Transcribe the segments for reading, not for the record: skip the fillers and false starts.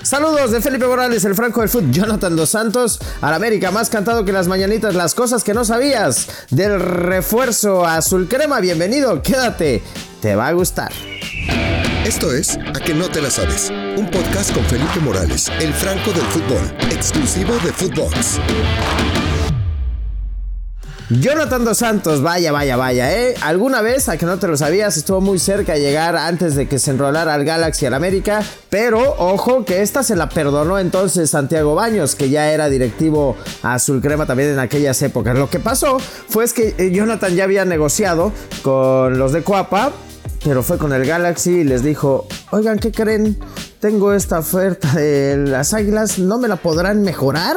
Saludos de Felipe Morales, el Franco del Fútbol, Jonathan Dos Santos, al América más cantado que las mañanitas, las cosas que no sabías del refuerzo azul crema. Bienvenido, quédate, te va a gustar. Esto es A que no te la sabes, un podcast con Felipe Morales, el Franco del Fútbol, exclusivo de Footbox. Jonathan Dos Santos, vaya, alguna vez, a que no te lo sabías, estuvo muy cerca de llegar antes de que se enrolara al Galaxy al América, pero ojo que esta se la perdonó entonces Santiago Baños, que ya era directivo azul crema también en aquellas épocas. Lo que pasó fue que Jonathan ya había negociado con los de Coapa, pero fue con el Galaxy y les dijo: oigan, ¿qué creen? Tengo esta oferta de las Águilas, ¿no me la podrán mejorar?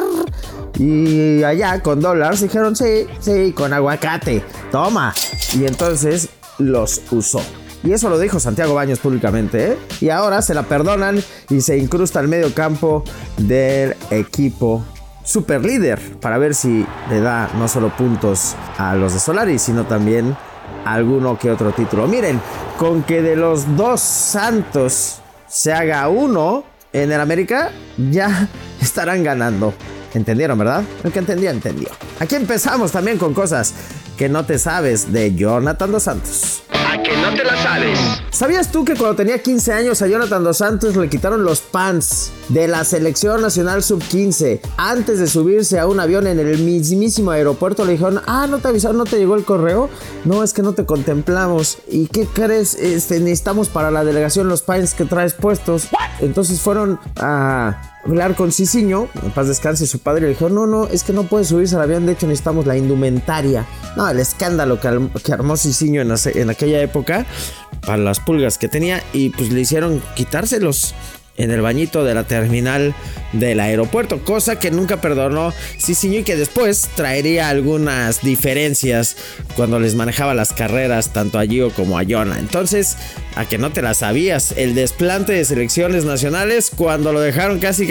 Y allá con dólares dijeron sí, con aguacate, toma. Y entonces los usó. Y eso lo dijo Santiago Baños públicamente, ¿eh? Y ahora se la perdonan y se incrusta al medio campo del equipo super líder, para ver si le da no solo puntos a los de Solari, sino también alguno que otro título. Miren, con que de los dos Santos se haga uno en el América, ya estarán ganando. ¿Entendieron, verdad? El que entendió. Aquí empezamos también con cosas que no te sabes de Jonathan Dos Santos. ¿A que no te la sabes? ¿Sabías tú que cuando tenía 15 años a Jonathan Dos Santos le quitaron los pants de la selección nacional sub-15 antes de subirse a un avión en el mismísimo aeropuerto? Le dijeron: ¿no te avisaron? ¿No te llegó el correo? No, es que no te contemplamos. ¿Y qué crees? Necesitamos para la delegación los pants que traes puestos. Entonces fueron a hablar con Cicinho, en paz descanse su padre, y le dijo: no, es que no puede subirse al avión, de hecho necesitamos la indumentaria. No, el escándalo que armó Cicinho en aquella época para las pulgas que tenía, y pues le hicieron quitárselos en el bañito de la terminal del aeropuerto, cosa que nunca perdonó Cicinho y que después traería algunas diferencias cuando les manejaba las carreras tanto a Gio como a Jonah. Entonces, a que no te la sabías, el desplante de selecciones nacionales cuando lo dejaron casi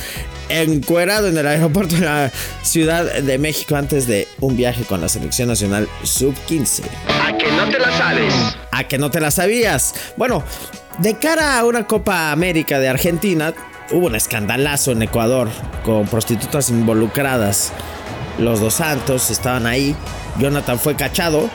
encuerado en el aeropuerto de la Ciudad de México antes de un viaje con la selección nacional sub-15. ¿A que no te la sabes? A que no te la sabías. Bueno, de cara a una Copa América de Argentina, hubo un escandalazo en Ecuador con prostitutas involucradas. Los Dos Santos estaban ahí, Jonathan fue cachado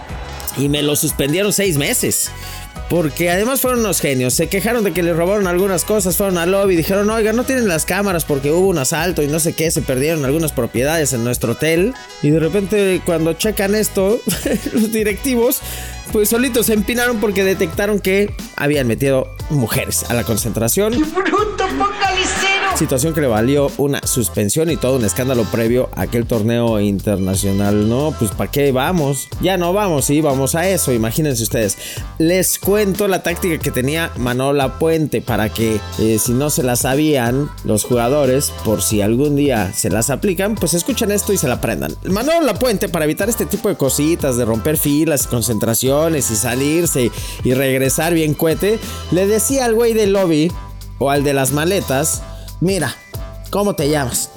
y me lo suspendieron 6 meses. Porque además fueron unos genios, se quejaron de que les robaron algunas cosas, fueron al lobby y dijeron: oiga, no tienen las cámaras porque hubo un asalto y no sé qué, se perdieron algunas propiedades en nuestro hotel. Y de repente cuando checan esto, los directivos pues solitos se empinaron porque detectaron que habían metido mujeres a la concentración. ¡Qué bruto focalicero! Situación que le valió una suspensión y todo un escándalo previo a aquel torneo internacional. No, pues ¿para qué vamos? Ya no vamos, sí, vamos a eso, imagínense ustedes. Les cuento la táctica que tenía Manolo Lapuente para que si no se la sabían los jugadores, por si algún día se las aplican, pues escuchen esto y se la aprendan. Manolo Lapuente, para evitar este tipo de cositas de romper filas, concentraciones y salirse y regresar bien cuete, le decía al güey del lobby o al de las maletas: mira, ¿cómo te llamas?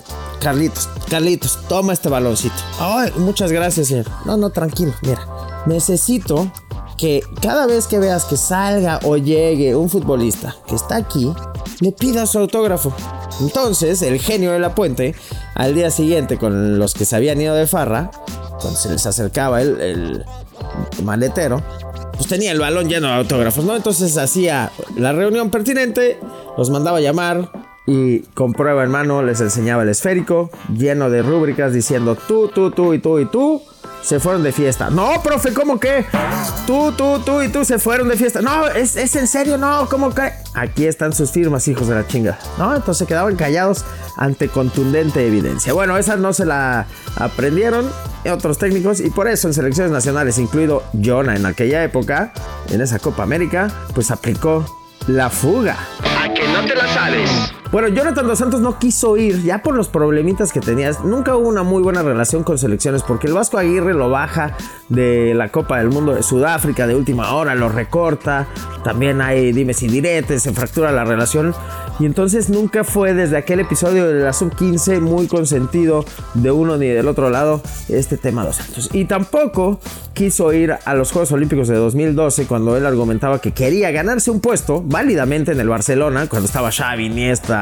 Carlitos, toma este baloncito. Ay, muchas gracias, señor. No, tranquilo, mira, necesito que cada vez que veas que salga o llegue un futbolista que está aquí, le pidas su autógrafo. Entonces el genio de Lapuente, al día siguiente, con los que se habían ido de farra, cuando se les acercaba el maletero, pues tenía el balón lleno de autógrafos, ¿no? Entonces hacía la reunión pertinente, los mandaba a llamar y con prueba en mano les enseñaba el esférico lleno de rúbricas diciendo: tú y tú se fueron de fiesta. No, profe, ¿cómo que? Tú y tú se fueron de fiesta. No, es en serio, no, ¿cómo que? Aquí están sus firmas, hijos de la chinga, ¿no? Entonces quedaban callados ante contundente evidencia. Bueno, esa no se la aprendieron otros técnicos y por eso en selecciones nacionales, incluido Jonah en aquella época, en esa Copa América, pues aplicó la fuga. ¿A que no te la sabes? Bueno, Jonathan Dos Santos no quiso ir ya por los problemitas que tenía. Nunca hubo una muy buena relación con selecciones porque el Vasco Aguirre lo baja de la Copa del Mundo de Sudáfrica de última hora, lo recorta. También hay dimes y diretes, se fractura la relación. Y entonces nunca fue desde aquel episodio de la Sub-15 muy consentido de uno ni del otro lado este tema Dos Santos. Y tampoco quiso ir a los Juegos Olímpicos de 2012 cuando él argumentaba que quería ganarse un puesto válidamente en el Barcelona, cuando estaba Xavi, Iniesta,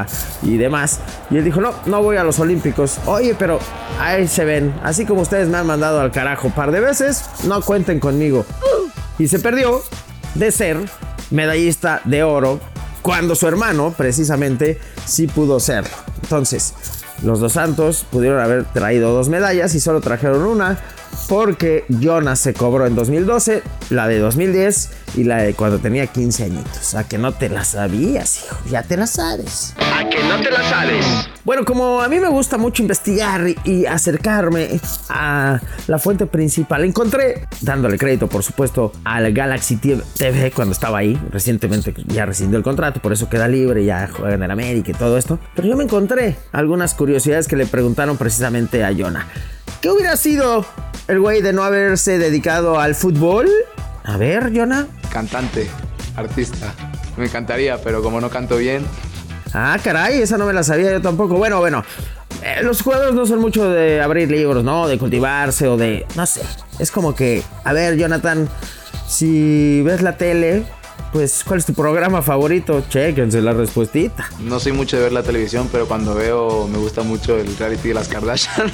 Europa y demás. Y él dijo, no voy a los Olímpicos. Oye, pero ahí se ven. Así como ustedes me han mandado al carajo un par de veces, no cuenten conmigo. Y se perdió de ser medallista de oro cuando su hermano, precisamente, sí pudo serlo. Entonces, los dos santos pudieron haber traído 2 medallas y solo trajeron una porque Jonas se cobró en 2012, la de 2010 y la de cuando tenía 15 añitos. A que no te la sabías, hijo, ya te la sabes. A que no te la sabes. Bueno, como a mí me gusta mucho investigar y acercarme a la fuente principal, encontré, dándole crédito por supuesto al Galaxy TV cuando estaba ahí, recientemente ya rescindió el contrato, por eso queda libre, ya juega en el América y todo esto, pero yo me encontré algunas curiosidades que le preguntaron precisamente a Jonah. ¿Qué hubiera sido el güey de no haberse dedicado al fútbol? A ver, Jonah. Cantante, artista. Me encantaría, pero como no canto bien. Ah, caray, esa no me la sabía yo tampoco. Bueno, los jugadores no son mucho de abrir libros, ¿no? De cultivarse o de... no sé. Es como que... A ver, Jonathan, si ves la tele, pues, ¿cuál es tu programa favorito? Chéquense la respuestita. No soy mucho de ver la televisión, pero cuando veo me gusta mucho el reality de las Kardashian.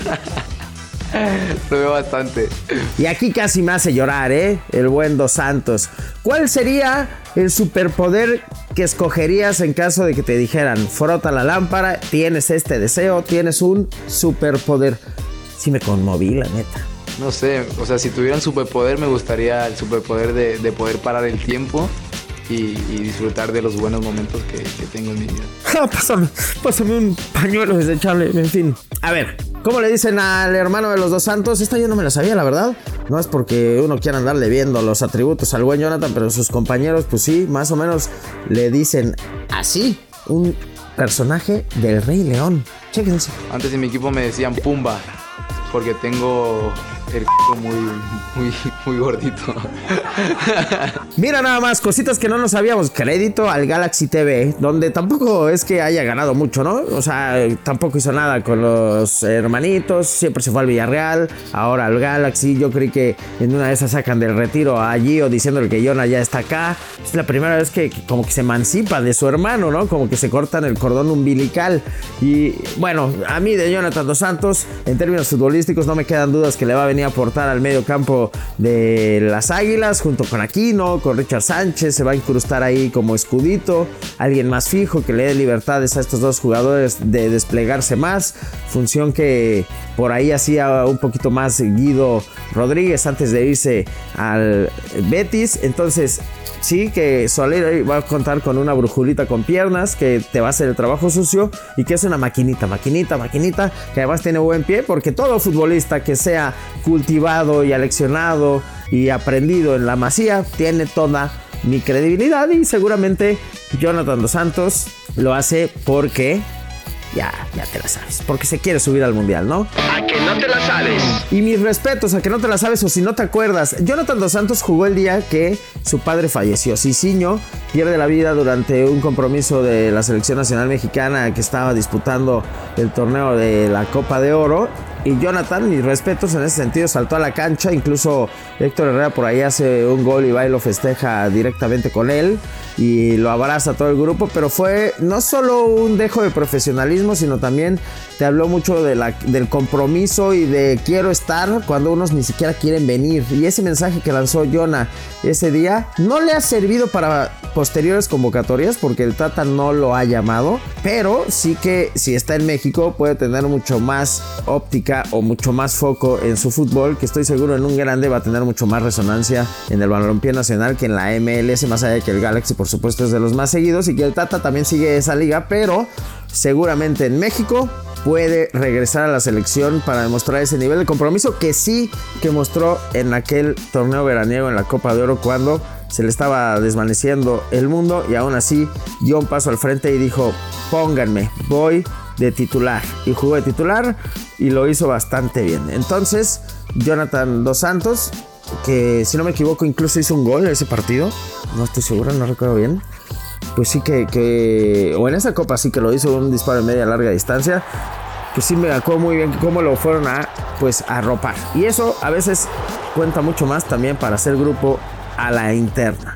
Lo veo bastante. Y aquí casi me hace llorar, el buen Dos Santos. ¿Cuál sería el superpoder que escogerías en caso de que te dijeran, frota la lámpara, tienes este deseo, tienes un superpoder? Sí me conmoví, la neta. No sé, o sea, si tuviera un superpoder, me gustaría el superpoder de poder parar el tiempo y disfrutar de los buenos momentos que tengo en mi vida. Pásame un pañuelo desechable, en fin. A ver, ¿cómo le dicen al hermano de los Dos Santos? Esta yo no me la sabía, la verdad. No es porque uno quiera andarle viendo los atributos al buen Jonathan, pero sus compañeros, pues sí, más o menos le dicen así. Un personaje del Rey León. Chéquense. Antes en mi equipo me decían Pumba, porque tengo el muy gordito. Mira nada más, cositas que no nos sabíamos. Crédito al Galaxy TV, donde tampoco es que haya ganado mucho, ¿no? O sea, tampoco hizo nada con los hermanitos. Siempre se fue al Villarreal, ahora al Galaxy. Yo creí que en una de esas sacan del retiro a Gio diciéndole que Jonah ya está acá. Es la primera vez que como que se emancipa de su hermano, ¿no? Como que se cortan el cordón umbilical. Y bueno, a mí de Jonathan Dos Santos, en términos futbolísticos, no me quedan dudas que le va a venir a aportar al medio campo de las Águilas, junto con Aquino, con Richard Sánchez. Se va a incrustar ahí como escudito, alguien más fijo que le dé libertades a estos dos jugadores de desplegarse más, función que por ahí hacía un poquito más Guido Rodríguez antes de irse al Betis. Entonces sí que Soler va a contar con una brujulita con piernas que te va a hacer el trabajo sucio y que es una maquinita, que además tiene buen pie, porque todo futbolista que sea cultivado y aleccionado y aprendido en la Masía tiene toda mi credibilidad, y seguramente Jonathan Dos Santos lo hace porque ya te la sabes, porque se quiere subir al mundial, ¿no? A que no te la sabes. Y mis respetos a que no te la sabes, o si no te acuerdas, Jonathan Dos Santos jugó el día que su padre falleció. Cicinho pierde la vida durante un compromiso de la selección nacional mexicana que estaba disputando el torneo de la Copa de Oro. Y Jonathan, mis respetos en ese sentido, saltó a la cancha. Incluso Héctor Herrera por ahí hace un gol y va y lo festeja directamente con él y lo abraza a todo el grupo. Pero fue no solo un dejo de profesionalismo, sino también te habló mucho del compromiso y de quiero estar cuando unos ni siquiera quieren venir. Y ese mensaje que lanzó Jonah ese día no le ha servido para posteriores convocatorias, porque el Tata no lo ha llamado, pero sí que si está en México puede tener mucho más óptica o mucho más foco en su fútbol, que estoy seguro en un grande va a tener mucho más resonancia en el balompié nacional que en la MLS, más allá de que el Galaxy por supuesto es de los más seguidos y que el Tata también sigue esa liga, pero seguramente en México puede regresar a la selección para demostrar ese nivel de compromiso que sí que mostró en aquel torneo veraniego en la Copa de Oro, cuando se le estaba desvaneciendo el mundo y aún así dio un paso al frente y dijo: pónganme, voy de titular, y jugó de titular y lo hizo bastante bien. Entonces Jonathan Dos Santos, que si no me equivoco incluso hizo un gol en ese partido, no estoy seguro, no recuerdo bien, pues sí que o en esa copa sí que lo hizo, un disparo en media larga distancia, que sí me acuerdo muy bien cómo lo fueron a arropar, y eso a veces cuenta mucho más también para hacer grupo a la interna.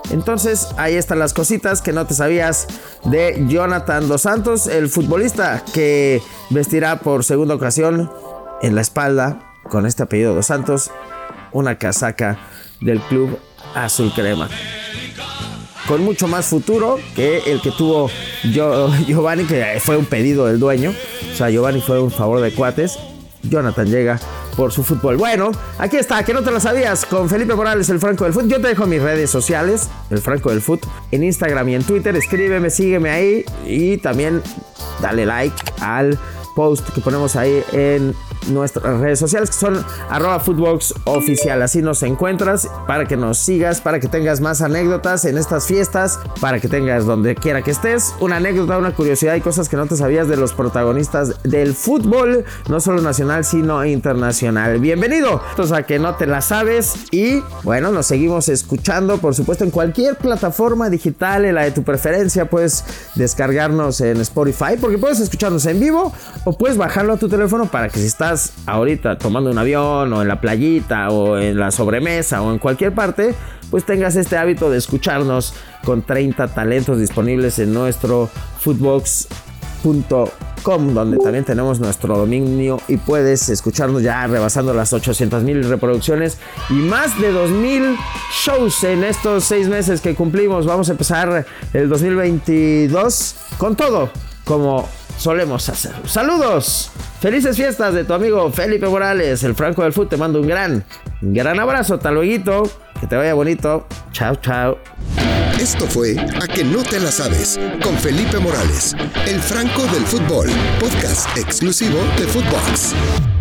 Entonces ahí están las cositas que no te sabías de Jonathan Dos Santos, el futbolista que vestirá por segunda ocasión en la espalda, con este apellido Dos Santos, una casaca del club azul crema, con mucho más futuro que el que tuvo Giovanni, que fue un pedido del dueño. O sea, Giovanni fue un favor de cuates. Jonathan llega por su fútbol. Bueno, aquí está, que no te lo sabías, con Felipe Morales, el Franco del Fut. Yo te dejo mis redes sociales, el Franco del Fut, en Instagram y en Twitter. Escríbeme, sígueme ahí y también dale like al post que ponemos ahí en nuestras redes sociales, que son @footboxoficial. Así nos encuentras para que nos sigas, para que tengas más anécdotas en estas fiestas, para que tengas donde quiera que estés una anécdota, una curiosidad y cosas que no te sabías de los protagonistas del fútbol, no solo nacional sino internacional. Bienvenido a Que No Te La Sabes, y bueno, nos seguimos escuchando por supuesto en cualquier plataforma digital, en la de tu preferencia. Puedes descargarnos en Spotify, porque puedes escucharnos en vivo, o puedes bajarlo a tu teléfono para que si estás ahorita tomando un avión o en la playita o en la sobremesa o en cualquier parte, pues tengas este hábito de escucharnos con 30 talentos disponibles en nuestro footbox.com, donde también tenemos nuestro dominio y puedes escucharnos ya rebasando las 800,000 reproducciones y más de 2,000 shows en estos 6 meses que cumplimos. Vamos a empezar el 2022 con todo, como solemos hacer. Saludos, felices fiestas de tu amigo Felipe Morales, el Franco del Fut. Te mando un gran abrazo. Hasta luego, que te vaya bonito. Chao, chao. Esto fue A Que No Te La Sabes, con Felipe Morales, el Franco del Fútbol, podcast exclusivo de Footbox.